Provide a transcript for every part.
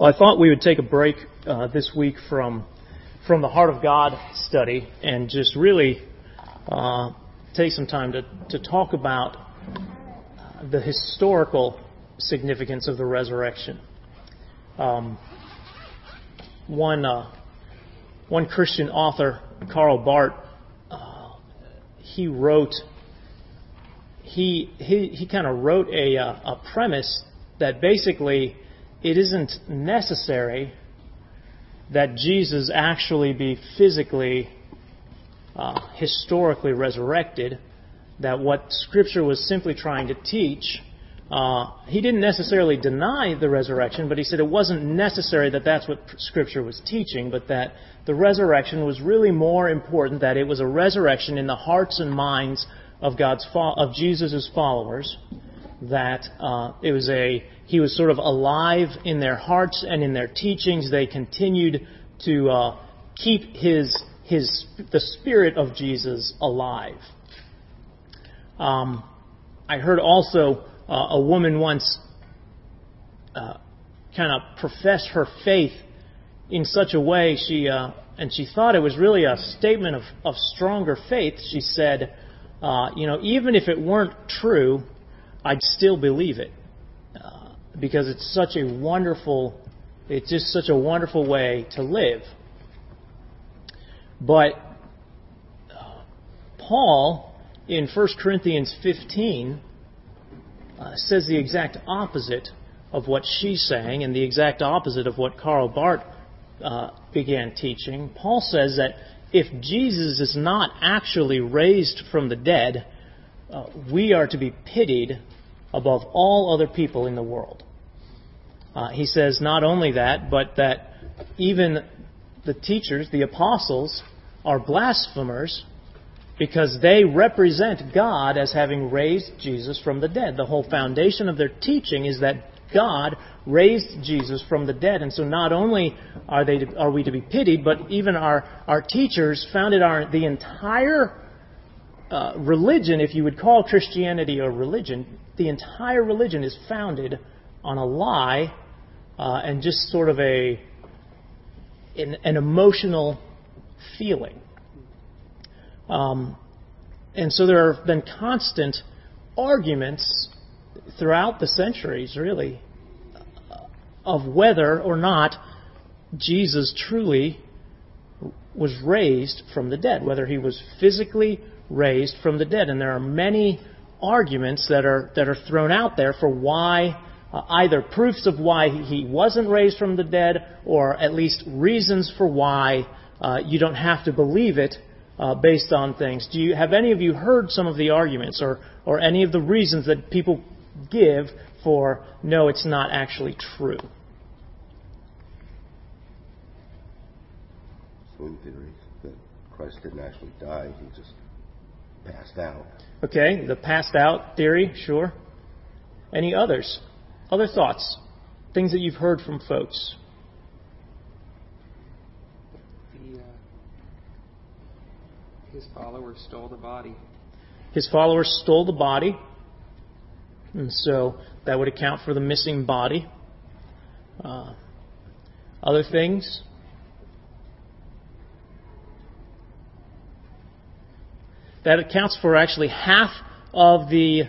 Well, I thought we would take a break this week from the Heart of God study and just really take some time to talk about the historical significance of the resurrection. One Christian author, Karl Barth, he kind of wrote a premise that basically it isn't necessary that Jesus actually be physically, historically resurrected, that what Scripture was simply trying to teach, he didn't necessarily deny the resurrection, but he said it wasn't necessary that that's what Scripture was teaching, but that the resurrection was really more important, that it was a resurrection in the hearts and minds of Jesus' followers, that he was sort of alive in their hearts and in their teachings. They continued to keep the spirit of Jesus alive. I heard also a woman once kind of profess her faith in such a way, and she thought it was really a statement of stronger faith. She said, even if it weren't true, I'd still believe it, because it's just such a wonderful way to live. But Paul, in 1 Corinthians 15, says the exact opposite of what she's saying, and the exact opposite of what Karl Barth began teaching. Paul says that if Jesus is not actually raised from the dead, we are to be pitied above all other people in the world. He says not only that, but that even the teachers, the apostles, are blasphemers because they represent God as having raised Jesus from the dead. The whole foundation of their teaching is that God raised Jesus from the dead. And so not only are we to be pitied, but even our teachers founded the entire religion, if you would call Christianity a religion, the entire religion is founded on a lie and just sort of an emotional feeling. And so there have been constant arguments throughout the centuries, really, of whether or not Jesus truly was raised from the dead, whether he was physically raised from the dead. And there are many arguments that are thrown out there for why, either proofs of why he wasn't raised from the dead, or at least reasons for why you don't have to believe it based on things. Have any of you heard some of the arguments or any of the reasons that people give for no, it's not actually true? Swing theory that Christ didn't actually die, he just passed out. Okay, the passed out theory, sure. Any others? Other thoughts? Things that you've heard from folks? His followers stole the body. His followers stole the body. And so that would account for the missing body. Other things? That accounts for actually half of the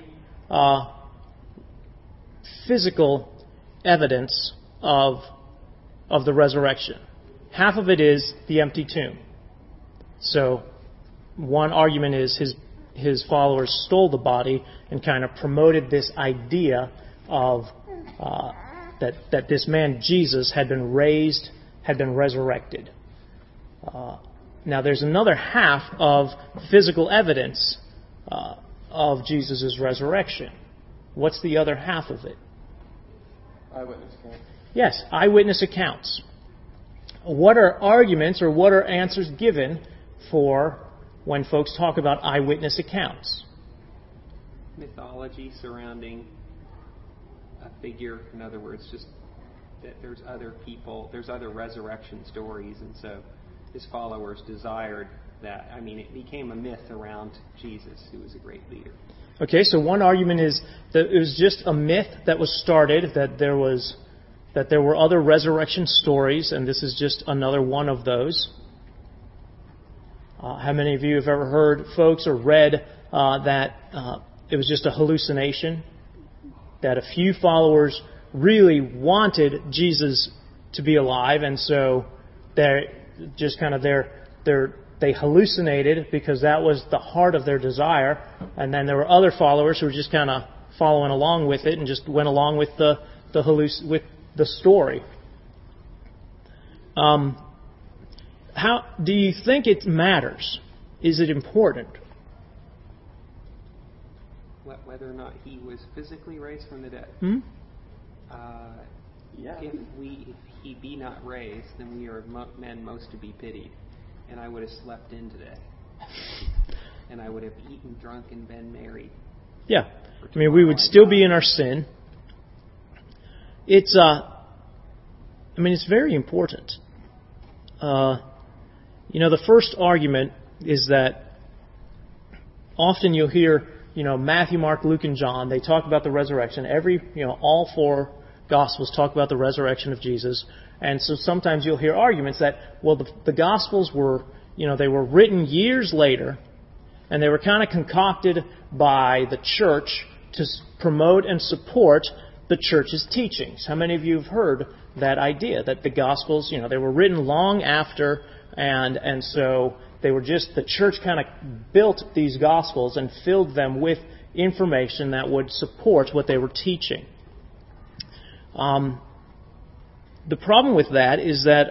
physical evidence of the resurrection. Half of it is the empty tomb. So one argument is his followers stole the body and kind of promoted this idea of that this man Jesus had been raised, had been resurrected. Now there's another half of physical evidence of Jesus' resurrection. What's the other half of it? Eyewitness accounts. Yes, eyewitness accounts. What are arguments or what are answers given for when folks talk about eyewitness accounts? Mythology surrounding a figure. In other words, just that there's other people, there's other resurrection stories, and so his followers desired that. I mean, it became a myth around Jesus, who was a great leader. Okay, so one argument is that it was just a myth that was started, that there was that there were other resurrection stories, and this is just another one of those. How many of you have ever heard folks or read that it was just a hallucination? That a few followers really wanted Jesus to be alive, and so they hallucinated because that was the heart of their desire, and then there were other followers who were just kind of following along with it and just went along with the story. How do you think it matters? Is it important? Whether or not he was physically raised from the dead. If he be not raised, then we are men most to be pitied. And I would have slept in today. And I would have eaten, drunk, and been married. Yeah. I mean, we would still be in our sin. It's very important. The first argument is that often you'll hear, Matthew, Mark, Luke, and John, they talk about the resurrection. All four Gospels talk about the resurrection of Jesus. And so sometimes you'll hear arguments that, well, the Gospels were, they were written years later, and they were kind of concocted by the church to promote and support the church's teachings. How many of you have heard that idea, that the Gospels, they were written long after, and so they were just, the church kind of built these Gospels and filled them with information that would support what they were teaching. The problem with that is that,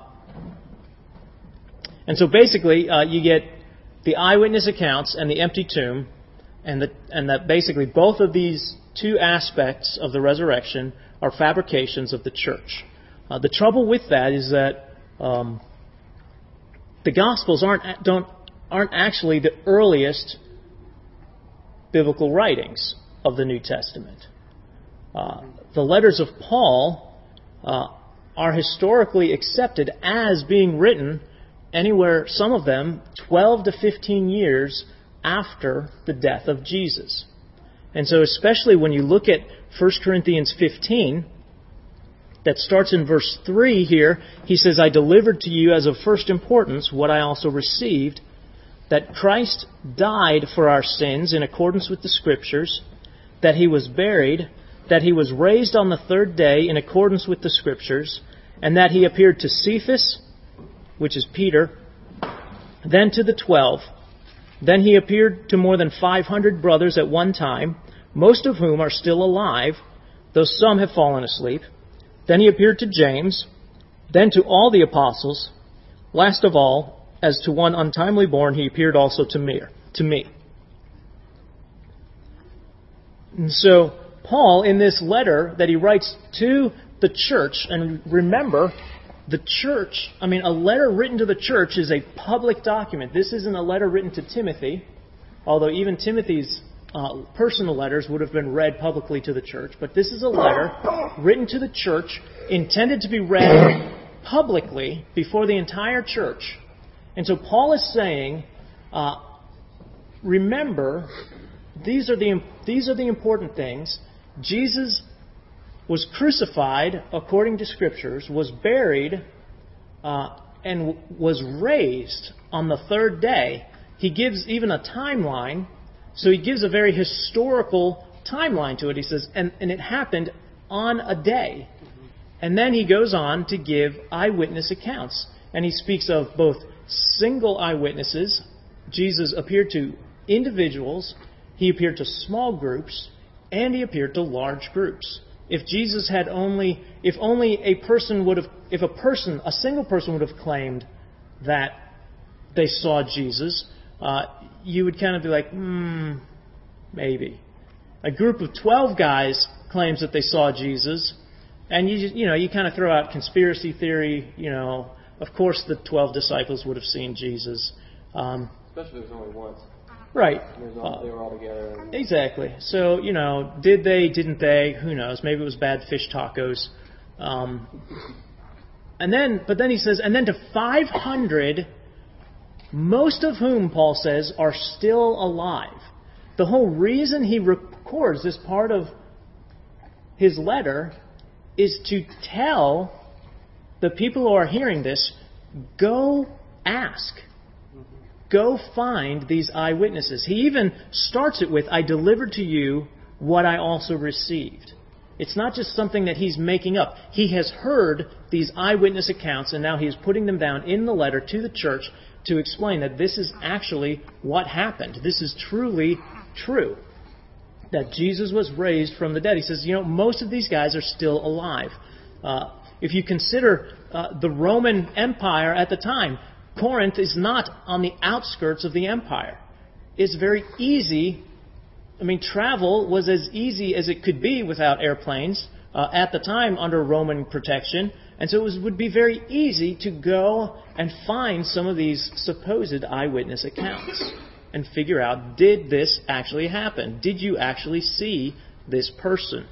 and so basically you get the eyewitness accounts and the empty tomb, and that basically both of these two aspects of the resurrection are fabrications of the church. The trouble with that is that the Gospels aren't actually the earliest biblical writings of the New Testament. The letters of Paul are historically accepted as being written anywhere, some of them, 12 to 15 years after the death of Jesus. And so especially when you look at 1 Corinthians 15, that starts in verse 3 here, he says, I delivered to you as of first importance what I also received, that Christ died for our sins in accordance with the Scriptures, that he was buried, that he was raised on the third day in accordance with the Scriptures, and that he appeared to Cephas, which is Peter, then to the 12. Then he appeared to more than 500 brothers at one time, most of whom are still alive, though some have fallen asleep. Then he appeared to James, then to all the apostles. Last of all, as to one untimely born, he appeared also to me. And so Paul, in this letter that he writes to the church, and remember, the church, a letter written to the church is a public document. This isn't a letter written to Timothy, although even Timothy's personal letters would have been read publicly to the church. But this is a letter written to the church, intended to be read publicly before the entire church. And so Paul is saying, remember, these are the important things. Jesus was crucified according to Scriptures, was buried, and was raised on the third day. He gives even a timeline, so he gives a very historical timeline to it. He says, and it happened on a day. And then he goes on to give eyewitness accounts. And he speaks of both single eyewitnesses. Jesus appeared to individuals, he appeared to small groups, and he appeared to large groups. If Jesus had if a single person would have claimed that they saw Jesus, you would kind of be like, maybe. A group of 12 guys claims that they saw Jesus, and you kind of throw out conspiracy theory. Of course the 12 disciples would have seen Jesus. Especially if there's only once. Right. They were all together. Exactly. So, did they, didn't they? Who knows? Maybe it was bad fish tacos. But then he says, and then to 500, most of whom, Paul says, are still alive. The whole reason he records this part of his letter is to tell the people who are hearing this, go ask. Go find these eyewitnesses. He even starts it with, I delivered to you what I also received. It's not just something that he's making up. He has heard these eyewitness accounts, and now he is putting them down in the letter to the church to explain that this is actually what happened. This is truly true. That Jesus was raised from the dead. He says, most of these guys are still alive. If you consider the Roman Empire at the time, Corinth is not on the outskirts of the empire. It's very easy. Travel was as easy as it could be without airplanes at the time under Roman protection. And so it would be very easy to go and find some of these supposed eyewitness accounts and figure out, did this actually happen? Did you actually see this person?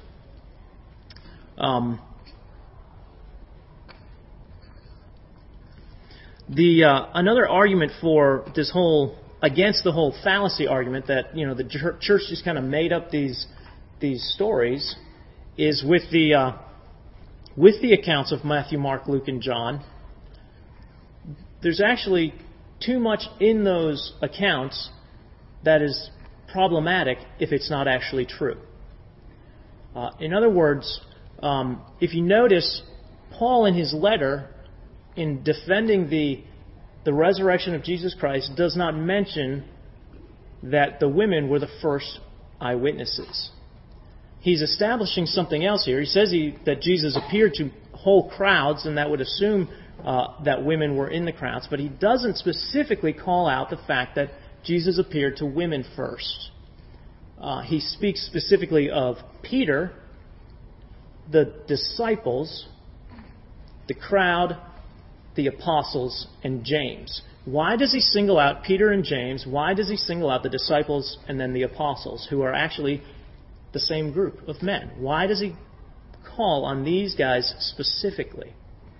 Another argument for this against the whole fallacy argument that the church just kind of made up these stories is with the accounts of Matthew, Mark, Luke, and John. There's actually too much in those accounts that is problematic if it's not actually true. In other words, if you notice, Paul in his letter, in defending the resurrection of Jesus Christ, does not mention that the women were the first eyewitnesses. He's establishing something else here. He says that Jesus appeared to whole crowds, and that would assume that women were in the crowds, but he doesn't specifically call out the fact that Jesus appeared to women first. He speaks specifically of Peter, the disciples, the crowd, the apostles, and James. Why does he single out Peter and James? Why does he single out the disciples and then the apostles, who are actually the same group of men? Why does he call on these guys specifically?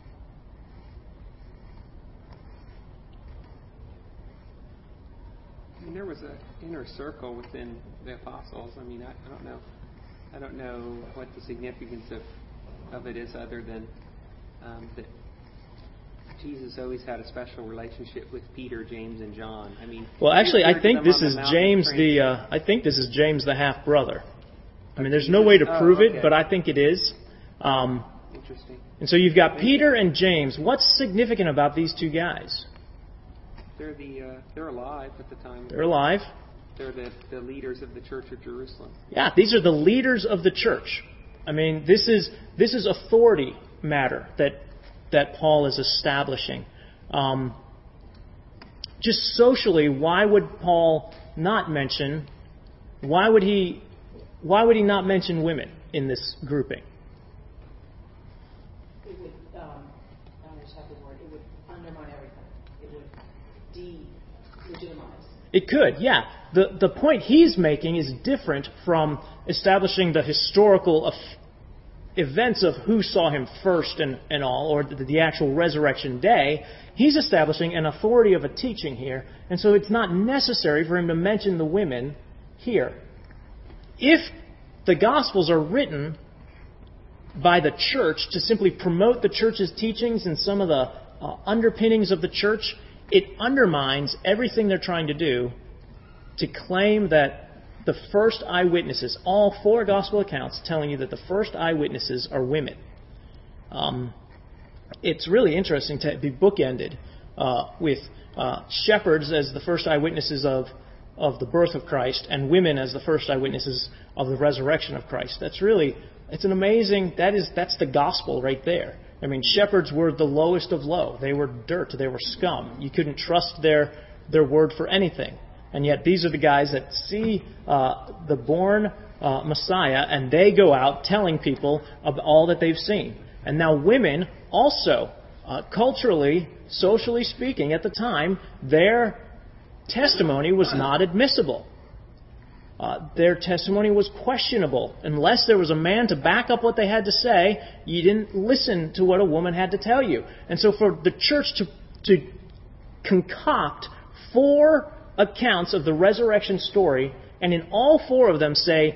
There was an inner circle within the apostles. I don't know what the significance of it is, other than that Jesus always had a special relationship with Peter, James, and John. Well, actually, I think this is James the half brother. There's no way to prove it, but I think it is. Interesting. And so you've got Peter and James. What's significant about these two guys? They're alive at the time. They're alive. They're the leaders of the Church of Jerusalem. Yeah, these are the leaders of the church. This is authority matter that Paul is establishing. Just socially, why would Paul not mention? Why would he not mention women in this grouping? It would, I just have the word, it would undermine everything. It would delegitimize. It could, yeah. The point he's making is different from establishing the historical events of who saw him first and all, or the actual resurrection day. He's establishing an authority of a teaching here, and so it's not necessary for him to mention the women here. If the Gospels are written by the church to simply promote the church's teachings and some of the underpinnings of the church, it undermines everything they're trying to do to claim that the first eyewitnesses, all four Gospel accounts telling you that the first eyewitnesses are women. It's really interesting to be bookended with shepherds as the first eyewitnesses of the birth of Christ and women as the first eyewitnesses of the resurrection of Christ. It's an amazing, that's the gospel right there. Shepherds were the lowest of low. They were dirt. They were scum. You couldn't trust their word for anything. And yet these are the guys that see the born Messiah, and they go out telling people of all that they've seen. And now women also, culturally, socially speaking, at the time, their testimony was not admissible. Their testimony was questionable. Unless there was a man to back up what they had to say, you didn't listen to what a woman had to tell you. And so for the church to concoct 4 accounts of the resurrection story, and in all 4 of them say,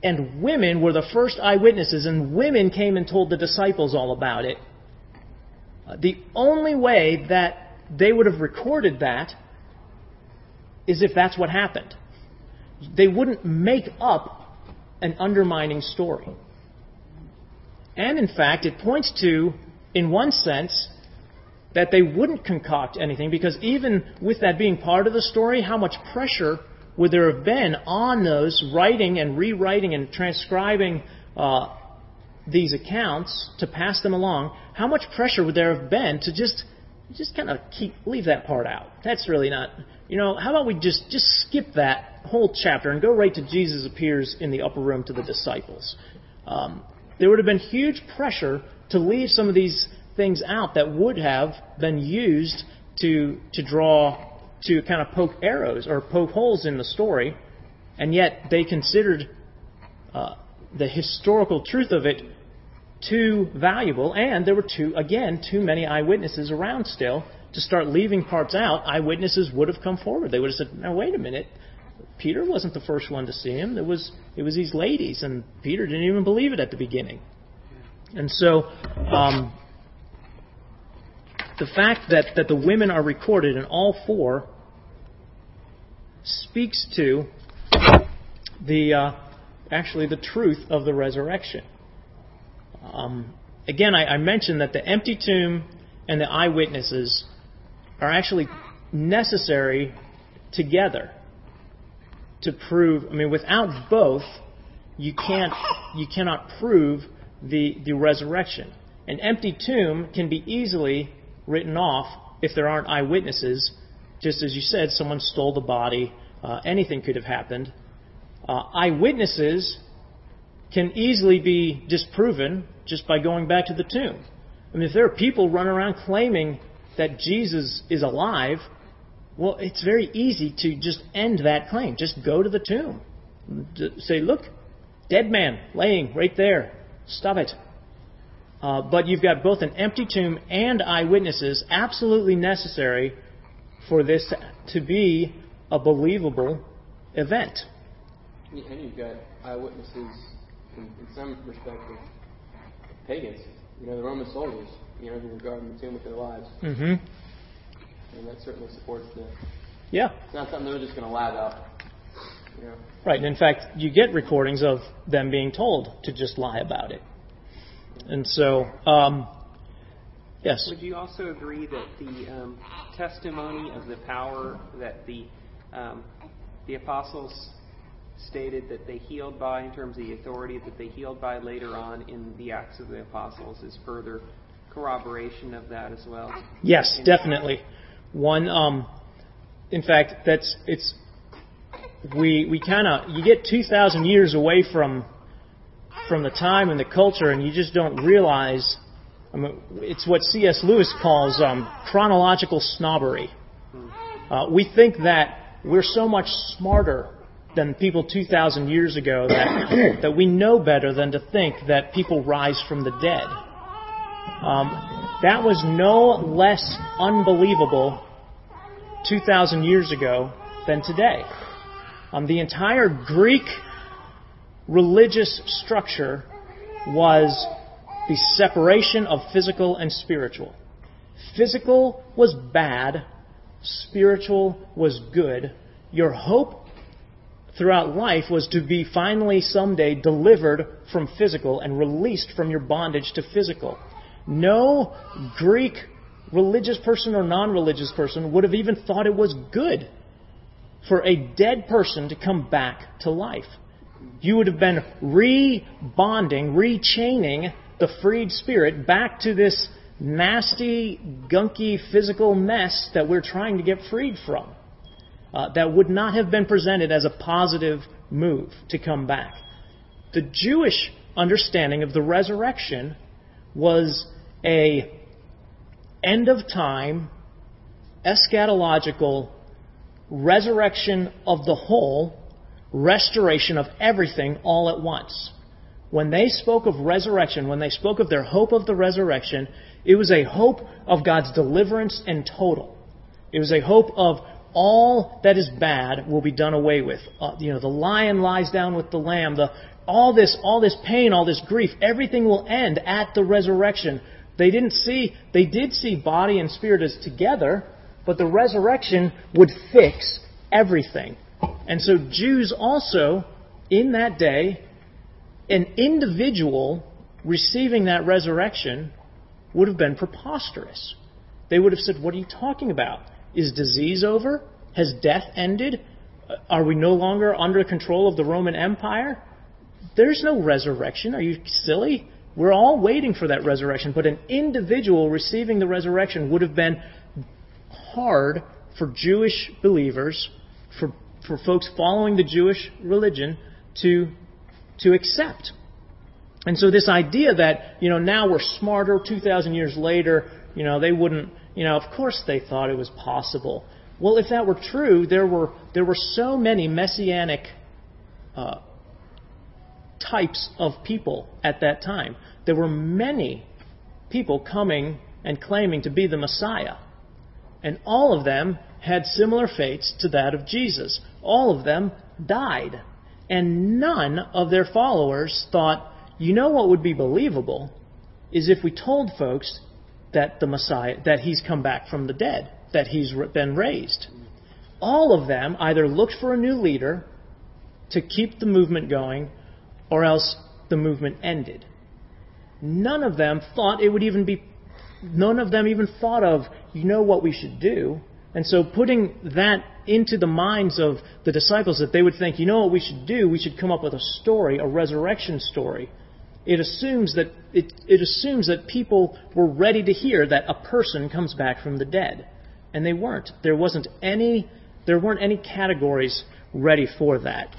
and women were the first eyewitnesses, and women came and told the disciples all about it. The only way that they would have recorded that is if that's what happened. They wouldn't make up an undermining story. And in fact, it points to, in one sense, that they wouldn't concoct anything, because even with that being part of the story, how much pressure would there have been on those writing and rewriting and transcribing these accounts to pass them along? How much pressure would there have been to just kind of leave that part out? That's really not... how about we just skip that whole chapter and go right to Jesus appears in the upper room to the disciples? There would have been huge pressure to leave some of these things out that would have been used to kind of poke arrows or poke holes in the story, and yet they considered the historical truth of it too valuable, and there were too many eyewitnesses around still to start leaving parts out. Eyewitnesses would have come forward. They would have said, "Now wait a minute, Peter wasn't the first one to see him. It was these ladies, and Peter didn't even believe it at the beginning." And so the fact that the women are recorded in all four speaks to the truth of the resurrection. Again, I mentioned that the empty tomb and the eyewitnesses are actually necessary together to prove. Without both, you cannot prove the resurrection. An empty tomb can be easily written off if there aren't eyewitnesses. Just as you said, someone stole the body. Anything could have happened. Eyewitnesses can easily be disproven just by going back to the tomb. If there are people running around claiming that Jesus is alive, well, it's very easy to just end that claim. Just go to the tomb. Say, "Look, dead man laying right there. Stop it." But you've got both an empty tomb and eyewitnesses, absolutely necessary for this to be a believable event. And you've got eyewitnesses in some respect of pagans. The Roman soldiers, who were guarding the tomb with their lives. Mm-hmm. And that certainly supports the... Yeah. It's not something they're just going to lab up. Right, and in fact, you get recordings of them being told to just lie about it. And so, yes. Would you also agree that the testimony of the power that the apostles stated that they healed by, in terms of the authority that they healed by later on in the Acts of the Apostles, is further corroboration of that as well? Yes, definitely. One, in fact, you get 2,000 years away from the time and the culture, and you just don't realize. It's what C.S. Lewis calls chronological snobbery. We think that we're so much smarter than people 2,000 years ago that we know better than to think that people rise from the dead. That was no less unbelievable 2,000 years ago than today. The entire Greek religious structure was the separation of physical and spiritual. Physical was bad, spiritual was good. Your hope throughout life was to be finally someday delivered from physical and released from your bondage to physical. No Greek religious person or non-religious person would have even thought it was good for a dead person to come back to life. You would have been re-bonding, re-chaining the freed spirit back to this nasty, gunky physical mess that we're trying to get freed from. That would not have been presented as a positive move to come back. The Jewish understanding of the resurrection was a end-of-time, eschatological resurrection of the whole, restoration of everything all at once. When they spoke of resurrection, when they spoke of their hope of the resurrection, it was a hope of God's deliverance in total. It was a hope of all that is bad will be done away with. The lion lies down with the lamb. all this pain, all this grief, everything will end at the resurrection. They did see body and spirit as together, but the resurrection would fix everything. And so Jews also, in that day, an individual receiving that resurrection would have been preposterous. They would have said, what are you talking about? Is disease over? Has death ended? Are we no longer under control of the Roman Empire? There's no resurrection. Are you silly? We're all waiting for that resurrection. But an individual receiving the resurrection would have been hard for Jewish believers, for folks following the Jewish religion to accept. And so this idea that, now we're smarter 2,000 years later, they wouldn't, of course they thought it was possible. Well, if that were true, there were so many messianic types of people at that time. There were many people coming and claiming to be the Messiah. And all of them had similar fates to that of Jesus. All of them died. And none of their followers thought, what would be believable is if we told folks that the Messiah, that he's come back from the dead, that he's been raised. All of them either looked for a new leader to keep the movement going, or else the movement ended. None of them even thought of, what we should do. And so putting that into the minds of the disciples, that they would think, what we should do? We should come up with a story, a resurrection story. It assumes that people were ready to hear that a person comes back from the dead. And they weren't. There weren't any categories ready for that.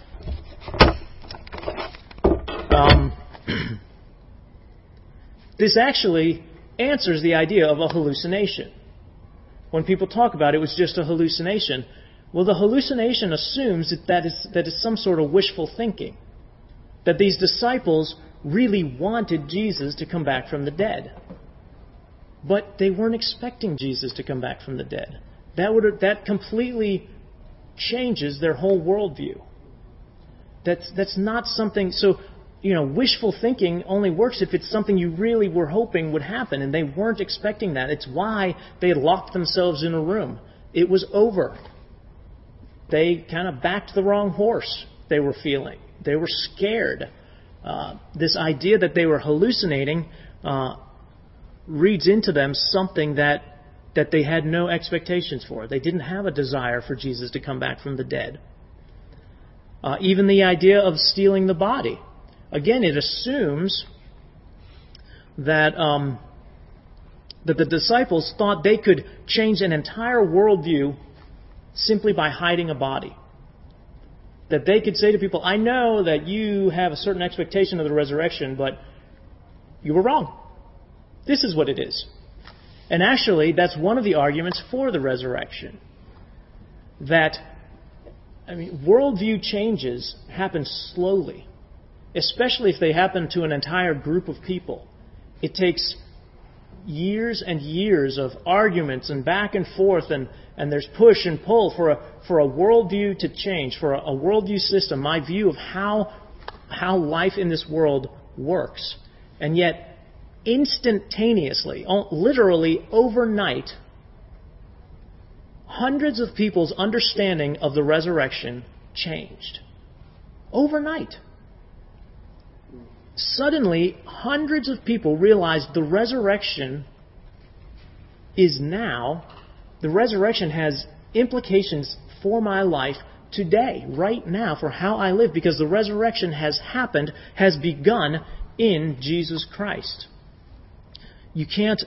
This actually answers the idea of a hallucination. When people talk about it was just a hallucination, well, the hallucination assumes that is some sort of wishful thinking. That these disciples really wanted Jesus to come back from the dead. But they weren't expecting Jesus to come back from the dead. That completely changes their whole worldview. That's not something... So, wishful thinking only works if it's something you really were hoping would happen, and they weren't expecting that. It's why they locked themselves in a room. It was over. They kind of backed the wrong horse, they were feeling. They were scared. This idea that they were hallucinating reads into them something that they had no expectations for. They didn't have a desire for Jesus to come back from the dead. Even the idea of stealing the body. Again, it assumes that the disciples thought they could change an entire worldview simply by hiding a body. That they could say to people, I know that you have a certain expectation of the resurrection, but you were wrong. This is what it is. And actually, that's one of the arguments for the resurrection. Worldview changes happen slowly, especially if they happen to an entire group of people. It takes years and years of arguments and back and forth, and there's push and pull for a worldview to change, for a worldview system, my view of how life in this world works. And yet, instantaneously, literally overnight, hundreds of people's understanding of the resurrection changed. Overnight. Suddenly, hundreds of people realized the resurrection has implications for my life today, right now, for how I live, because the resurrection has happened, has begun in Jesus Christ. You can't,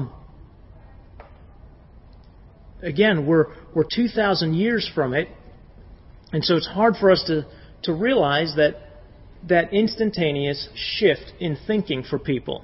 again, we're 2,000 years from it, and so it's hard for us to realize that instantaneous shift in thinking for people.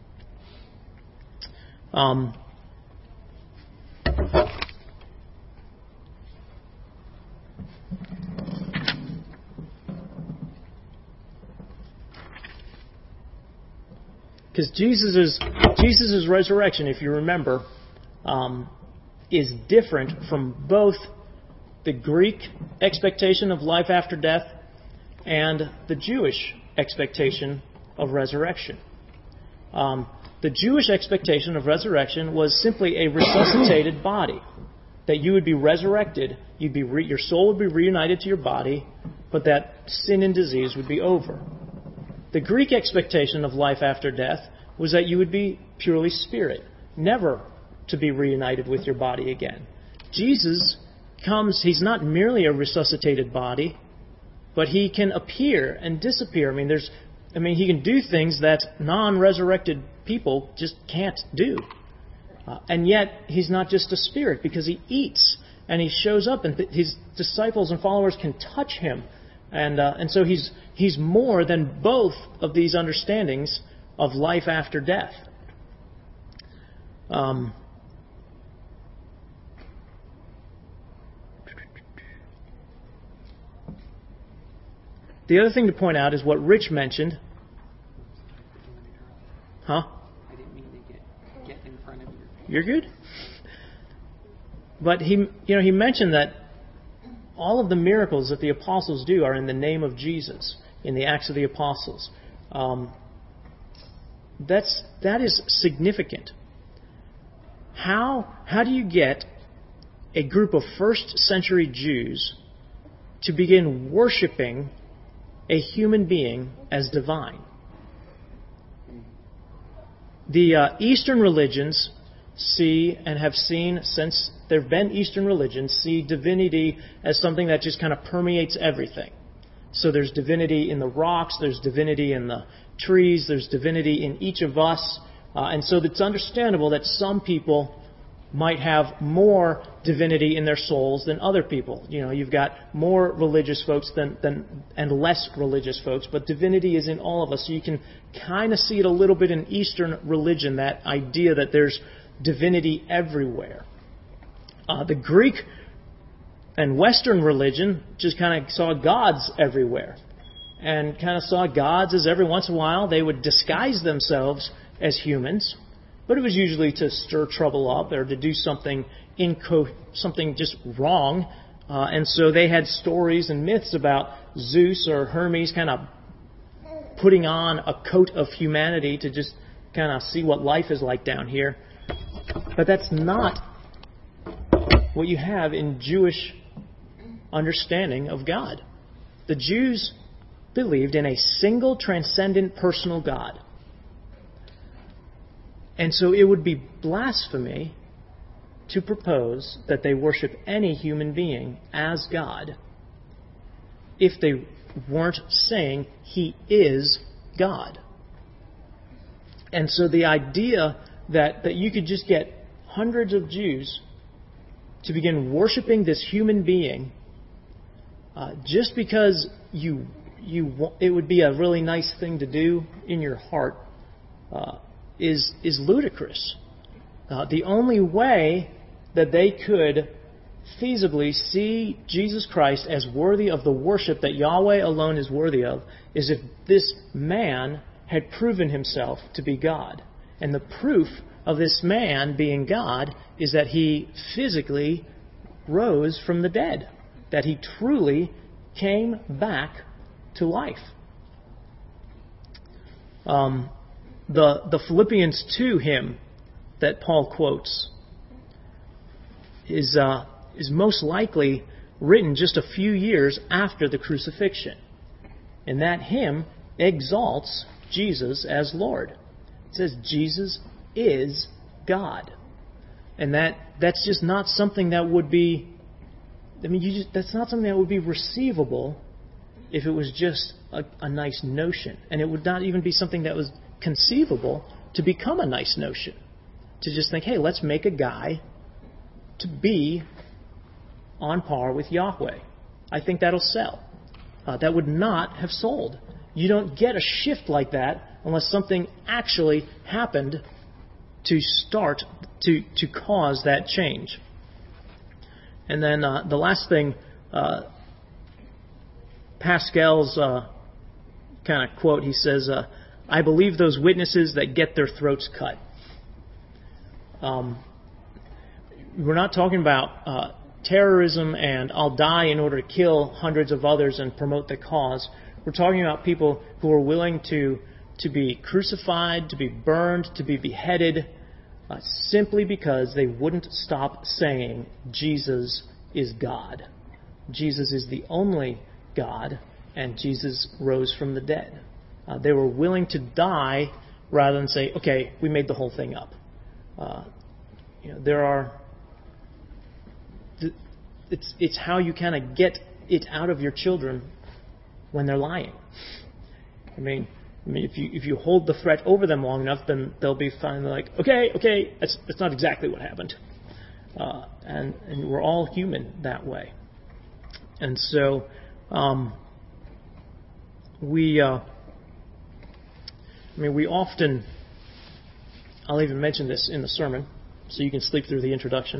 Because Jesus' resurrection, if you remember, is different from both the Greek expectation of life after death and the Jewish expectation of resurrection. The Jewish expectation of resurrection was simply a resuscitated body, that you would be resurrected, your soul would be reunited to your body, but that sin and disease would be over. The Greek expectation of life after death was that you would be purely spirit, never to be reunited with your body again. Jesus comes, he's not merely a resuscitated body, but he can appear and disappear. He can do things that non-resurrected people just can't do. And yet, he's not just a spirit, because he eats and he shows up, and his disciples and followers can touch him. And so he's more than both of these understandings of life after death. The other thing to point out is what Rich mentioned. Huh? I didn't mean to get in front of you. You're good. But he mentioned that all of the miracles that the apostles do are in the name of Jesus in the Acts of the Apostles. That is significant. How do you get a group of first century Jews to begin worshiping a human being as divine? The Eastern religions see and have seen, since there have been Eastern religions, see divinity as something that just kind of permeates everything. So there's divinity in the rocks, there's divinity in the trees, there's divinity in each of us. And so it's understandable that some people might have more divinity in their souls than other people. You've got more religious folks and less religious folks, but divinity is in all of us. So you can kind of see it a little bit in Eastern religion, that idea that there's divinity everywhere. The Greek and Western religion just kind of saw gods everywhere, and kind of saw gods as every once in a while they would disguise themselves as humans, but it was usually to stir trouble up or to do something just wrong. And so they had stories and myths about Zeus or Hermes kind of putting on a coat of humanity to just kind of see what life is like down here. But that's not what you have in Jewish understanding of God. The Jews believed in a single transcendent personal God. And so it would be blasphemy to propose that they worship any human being as God if they weren't saying He is God. And so the idea that you could just get hundreds of Jews to begin worshiping this human being just because it would be a really nice thing to do in your heart is ludicrous. The only way that they could feasibly see Jesus Christ as worthy of the worship that Yahweh alone is worthy of is if this man had proven himself to be God. And the proof of this man being God is that he physically rose from the dead, that he truly came back to life. The Philippians 2 hymn that Paul quotes is most likely written just a few years after the crucifixion. And that hymn exalts Jesus as Lord. It says Jesus is God. And that's just not something that would be, that's not something that would be receivable if it was just a nice notion. And it would not even be something that was conceivable to become a nice notion. To just think, hey, let's make a guy to be on par with Yahweh. I think that'll sell. That would not have sold. You don't get a shift like that unless something actually happened to cause that change. And then the last thing, Pascal's kind of quote, he says, I believe those witnesses that get their throats cut. We're not talking about terrorism and I'll die in order to kill hundreds of others and promote the cause. We're talking about people who are willing to be crucified, to be burned, to be beheaded, simply because they wouldn't stop saying Jesus is God. Jesus is the only God, and Jesus rose from the dead. They were willing to die rather than say, okay, we made the whole thing up. It's how you kind of get it out of your children when they're lying. I mean, if you hold the threat over them long enough, then they'll be finally like, okay, that's not exactly what happened. And we're all human that way. And so we often, I'll even mention this in the sermon, so you can sleep through the introduction.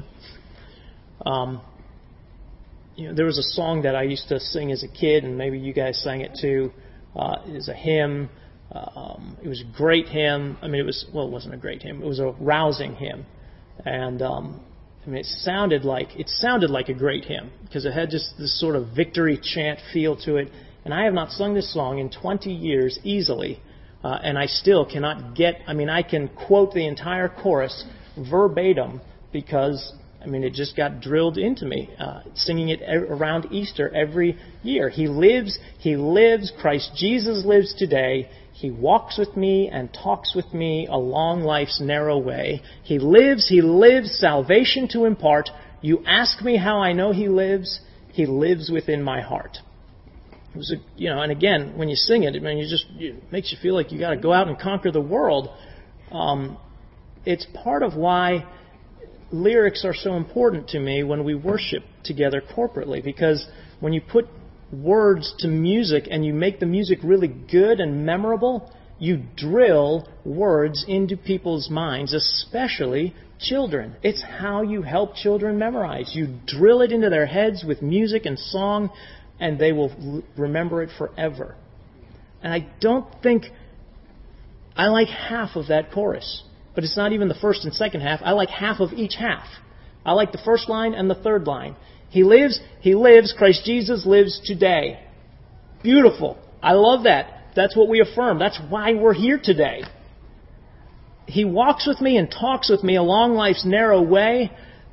There was a song that I used to sing as a kid, and maybe you guys sang it too. It was a hymn. It was a great hymn. It wasn't a great hymn. It was a rousing hymn, and it sounded like a great hymn because it had just this sort of victory chant feel to it. And I have not sung this song in 20 years easily, and I still cannot get. I can quote the entire chorus verbatim because it just got drilled into me, singing it around Easter every year. He lives, Christ Jesus lives today. He walks with me and talks with me along life's narrow way. He lives, salvation to impart. You ask me how I know He lives within my heart. It was and again, when you sing it, it makes you feel like you got to go out and conquer the world. It's part of why lyrics are so important to me when we worship together corporately, because when you put words to music and you make the music really good and memorable, you drill words into people's minds, especially children. It's how you help children memorize. You drill it into their heads with music and song, and they will remember it forever. And I don't think I like half of that chorus. But it's not even the first and second half. I like half of each half. I like the first line and the third line. He lives, Christ Jesus lives today. Beautiful. I love that. That's what we affirm. That's why we're here today. He walks with me and talks with me along life's narrow way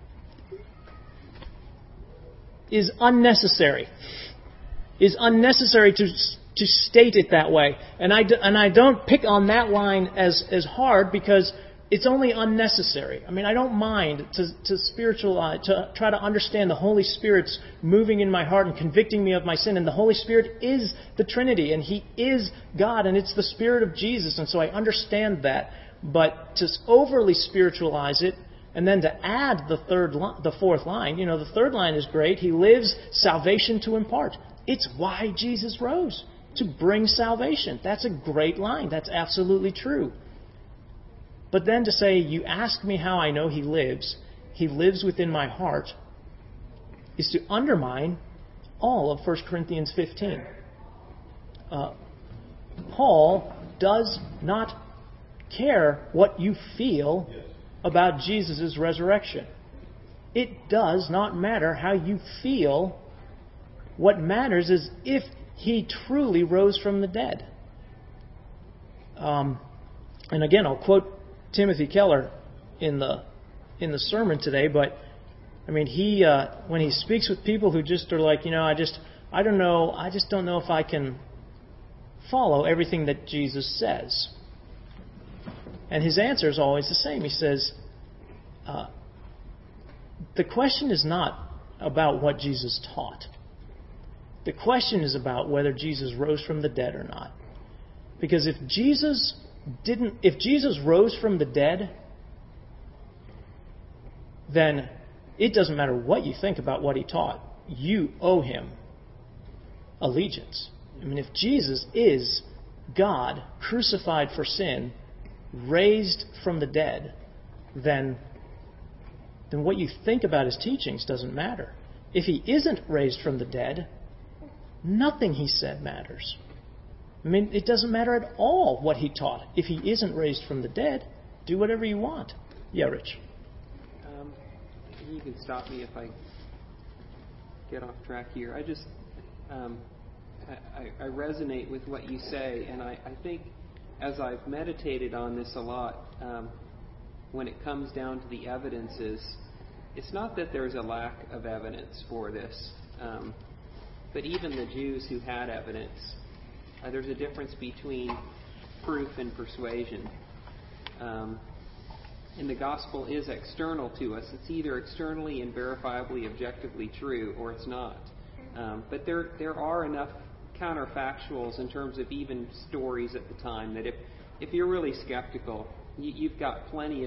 is unnecessary. Is unnecessary to state it that way. And I don't pick on that line as hard because it's only unnecessary. I don't mind to spiritualize, to try to understand the Holy Spirit's moving in my heart and convicting me of my sin. And the Holy Spirit is the Trinity, and He is God, and it's the Spirit of Jesus. And so I understand that. But to overly spiritualize it, and then to add the fourth line, the third line is great. He lives, salvation to impart. It's why Jesus rose, to bring salvation. That's a great line. That's absolutely true. But then to say, you ask me how I know He lives within my heart, is to undermine all of 1 Corinthians 15. Paul does not care what you feel about Jesus' resurrection. It does not matter how you feel. What matters is if He truly rose from the dead. And again, I'll quote Timothy Keller in the sermon today, but he when he speaks with people who just are like, I don't know if I can follow everything that Jesus says. And his answer is always the same. He says, the question is not about what Jesus taught. The question is about whether Jesus rose from the dead or not. Because if Jesus rose from the dead, then it doesn't matter what you think about what He taught. You owe Him allegiance. If Jesus is God, crucified for sin, raised from the dead, then what you think about His teachings doesn't matter. If He isn't raised from the dead, nothing He said matters. It doesn't matter at all what He taught. If He isn't raised from the dead, do whatever you want. Yeah, Rich. You can stop me if I get off track here. I resonate with what you say, and I think as I've meditated on this a lot, when it comes down to the evidences, it's not that there's a lack of evidence for this, but even the Jews who had evidence, there's a difference between proof and persuasion. And the gospel is external to us. It's either externally and verifiably, objectively true, or it's not. But there are enough counterfactuals in terms of even stories at the time that if you're really skeptical, you've got plenty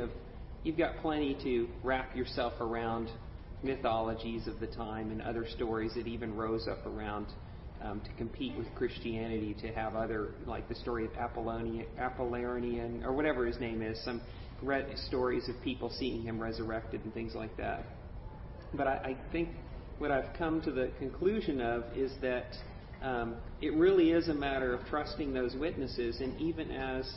to wrap yourself around mythologies of the time and other stories that even rose up around to compete with Christianity, to have other, like the story of Apollonian, or whatever his name is, some stories of people seeing him resurrected and things like that. But I think what I've come to the conclusion of is that it really is a matter of trusting those witnesses, and even as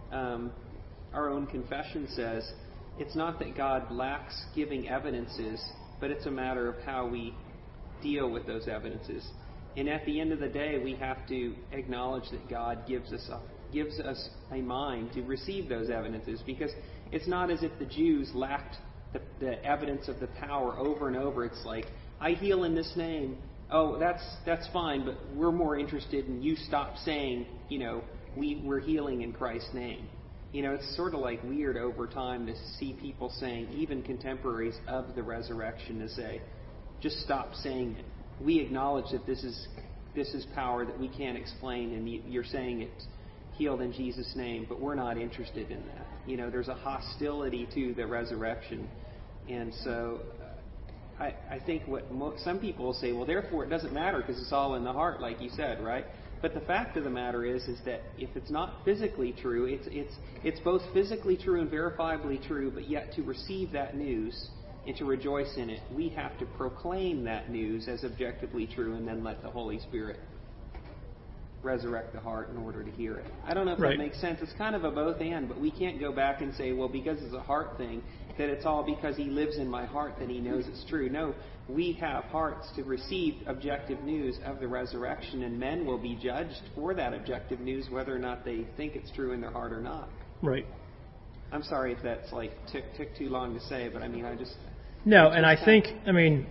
our own confession says, it's not that God lacks giving evidences, but it's a matter of how we deal with those evidences. And at the end of the day, we have to acknowledge that God gives us a mind to receive those evidences, because it's not as if the Jews lacked the evidence of the power over and over. It's like, I heal in this name. Oh, that's fine, but we're more interested in you stop saying, we're healing in Christ's name. It's sort of like weird over time to see people saying, even contemporaries of the resurrection, to say, just stop saying it. We acknowledge that this is power that we can't explain, and you're saying it's healed in Jesus' name, but we're not interested in that. There's a hostility to the resurrection. And so I think what some people will say, well, therefore it doesn't matter because it's all in the heart, like you said, right? But the fact of the matter is that if it's not physically true, it's both physically true and verifiably true, but yet to receive that news and to rejoice in it, we have to proclaim that news as objectively true, and then let the Holy Spirit resurrect the heart in order to hear it. I don't know if that makes sense. It's kind of a both and, but we can't go back and say, well, because it's a heart thing, that it's all because he lives in my heart that he knows it's true. No, we have hearts to receive objective news of the resurrection, and men will be judged for that objective news, whether or not they think it's true in their heart or not. Right. I'm sorry if that's took too long to say, but I just... No, and I think, and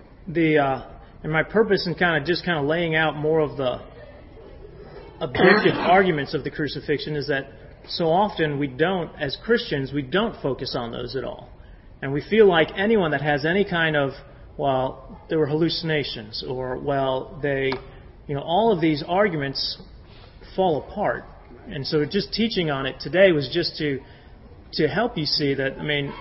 my purpose in kind of laying out more of the objective arguments of the crucifixion is that so often we don't, as Christians, we don't focus on those at all. And we feel like anyone that has any kind of, well, there were hallucinations, or, well, all of these arguments fall apart. And so just teaching on it today was just to help you see that,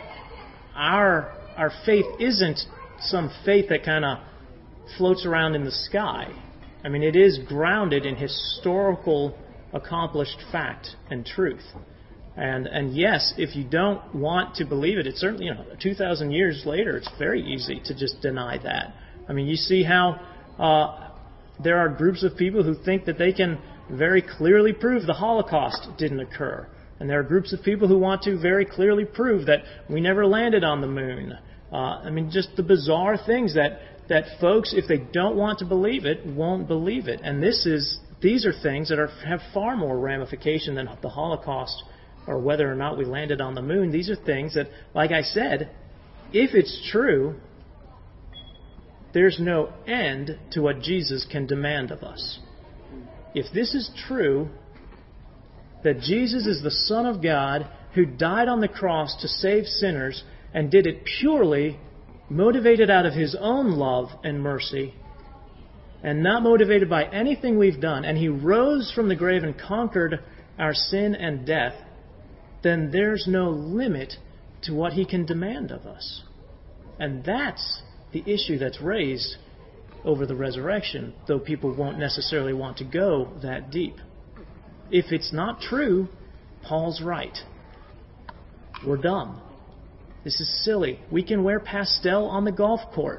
our faith isn't some faith that kind of floats around in the sky. It is grounded in historical, accomplished fact and truth. And yes, if you don't want to believe it, it's certainly, 2,000 years later, it's very easy to just deny that. You see how there are groups of people who think that they can very clearly prove the Holocaust didn't occur. And there are groups of people who want to very clearly prove that we never landed on the moon. Just the bizarre things that folks, if they don't want to believe it, won't believe it. And these are things that have far more ramification than the Holocaust or whether or not we landed on the moon. These are things that, like I said, if it's true, there's no end to what Jesus can demand of us. If this is true, that Jesus is the Son of God who died on the cross to save sinners and did it purely motivated out of his own love and mercy and not motivated by anything we've done, and he rose from the grave and conquered our sin and death, then there's no limit to what he can demand of us. And that's the issue that's raised over the resurrection, though people won't necessarily want to go that deep. If it's not true, Paul's right. We're dumb. This is silly. We can wear pastel on the golf course.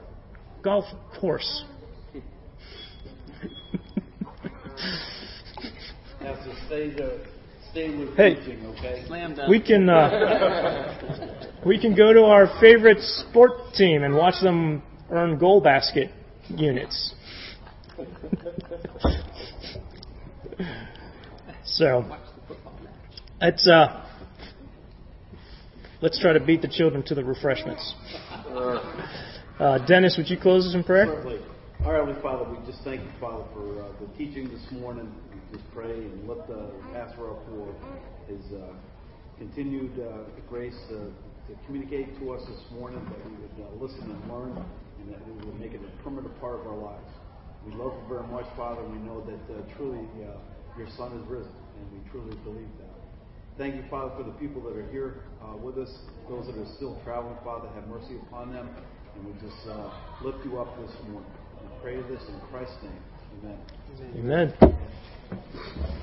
Have to stay with teaching, okay? Slam dunk. We can go to our favorite sport team and watch them earn goal basket units. So Watch the football match. Let's try to beat the children to the refreshments. Dennis, would you close us in prayer? Certainly. Our Heavenly Father, we just thank you, Father, for the teaching this morning. We just pray and lift Pastor up for his continued grace to communicate to us this morning, that we would listen and learn, and that we would make it a permanent part of our lives. We love you very much, Father. We know that truly your Son is risen, and we truly believe that. Thank you, Father, for the people that are here with us, those that are still traveling, Father. Have mercy upon them, and we just lift you up this morning. We pray this in Christ's name. Amen. Amen.